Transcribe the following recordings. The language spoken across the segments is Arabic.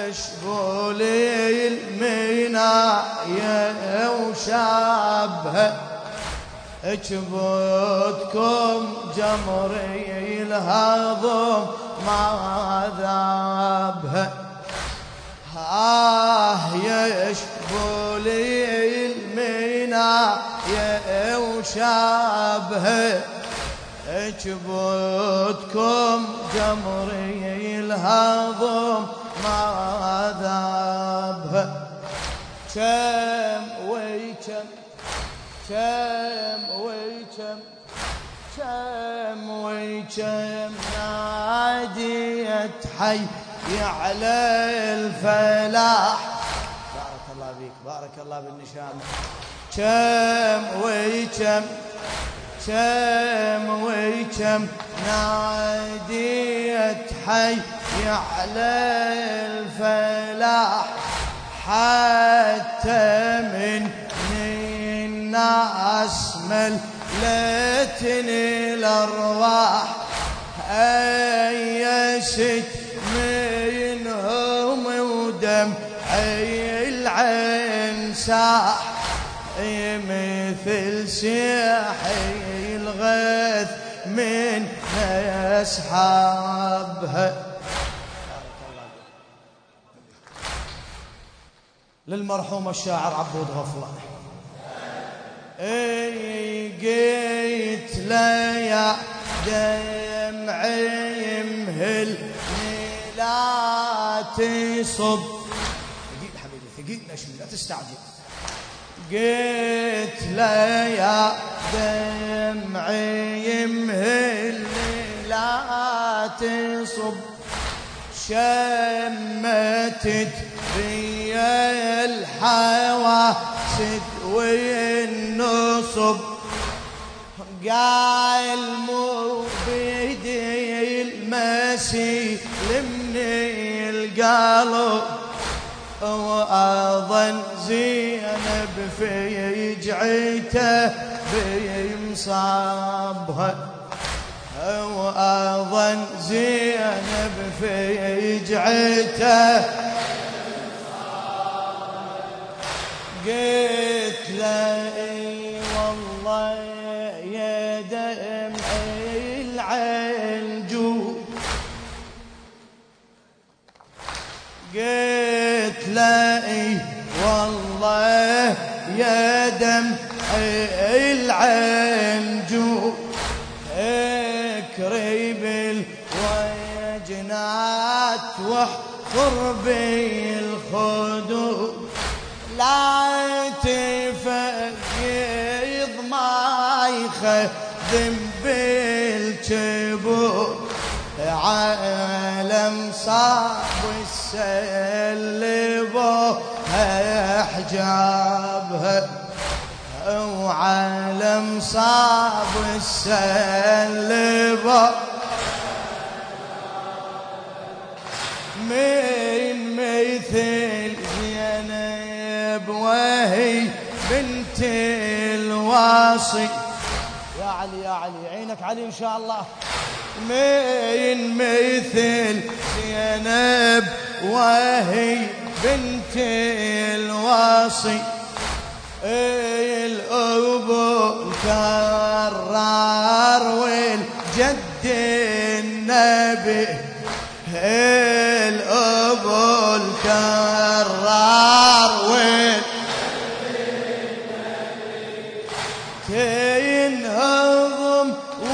يشبولي المنايا وشابها جبوتكم جمري الهضم ما ذابها يشبولي المنايا وشابها جبوتكم جمري الهضم ما ذابها كم ويكم كم ويكم كم ويكم ناديت حي على الفلاح. بارك الله بيك بارك الله بالنشام. كم ويكم كم ويكم ناديت حي على الفلاح حتى من الناس ملتني الأرواح أيست منهم ودمعي العين ساح مثل سياحي الغيث من يسحبها. للمرحوم الشاعر عبود غفلة قيت ليا دمعي يمهل لا تصب ثقيل حبيبي ثقيل نشمي لا تستعجل. قيت ليا دمعي يمهل لا تصب شمتت بي الحواسد والنصب قال مو بيدي المسيل من القلب وأظن زينب في جعيته بمصابها وأظن زينب في جعيته قلت له والله يا دمعي العين جود قلت له والله يا دمعي العين جود اكري بالوجنات واحفر بالخدود لا تفيض ما يخدم بالجبود عالم صعب السلبوها حجابها وعالم صعب السلبوها من مثل زينب وهي بنت الواصي. يا علي يا علي عينك علي إن شاء الله. من مثل زينب وهي بنت الواصي الأبو الكرار والجد النبي الأبو الكرار تنهضم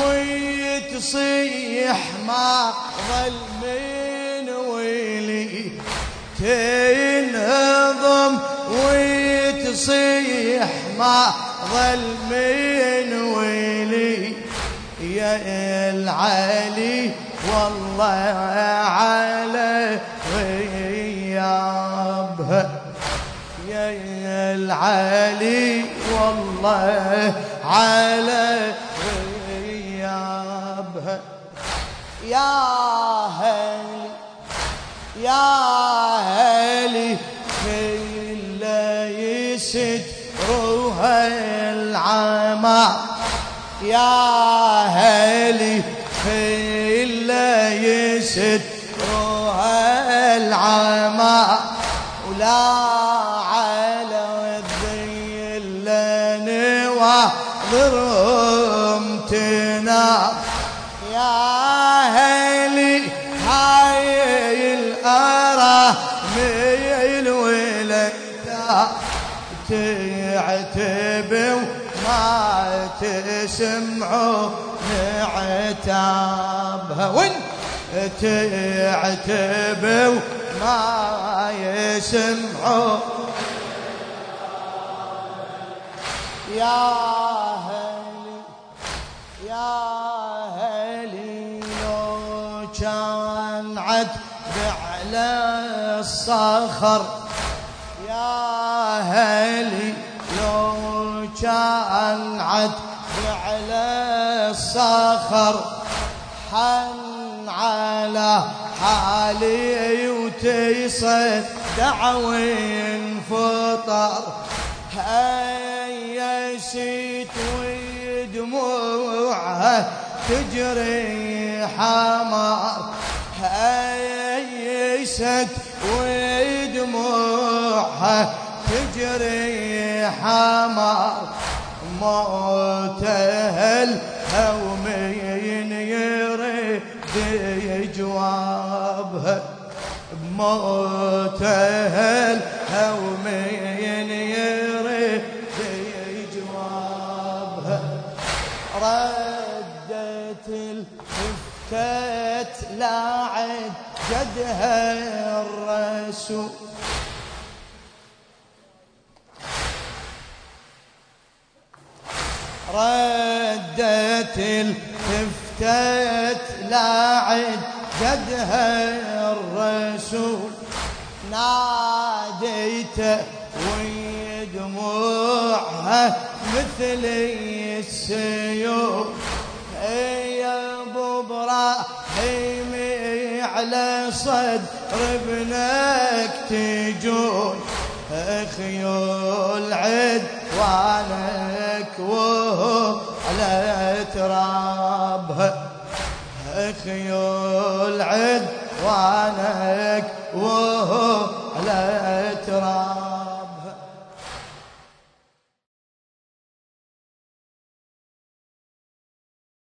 ويتصيح ما ظل من ويلي تنهضم ويتصيح ما ظل من ويلي يا العلي والله على غيابها يا العلي والله على غيابها. يا هلي يا هلي كل يستروها العمى يا هلي كل يستروها العمى ولا على الذيل نواظرهم تنام يا هلي هاي الأرامل وليتا تعتب وما تسمعوا عتابها وين تعتب وما يسمعوا يا هلي يا هلي لو كان عتب على الصخر يا هلي لو كان عتب على الصخر حن على حالي وتصدع وانفطر هيست ودموعها تجري حمار هيست ودموعها تجري حمار موتها الهومين يريد جوابها بموتها الهومين يريد جوابها ردت الفتات لاعد جدها الرسول ردت الفتات لاعد جدها الرسول ناديته ويدموعها مثل السيوف يا ابو ابراهيم على صدر ابنك تجون خيول عدوانك وهو على ترابها خيول عدوانك وهو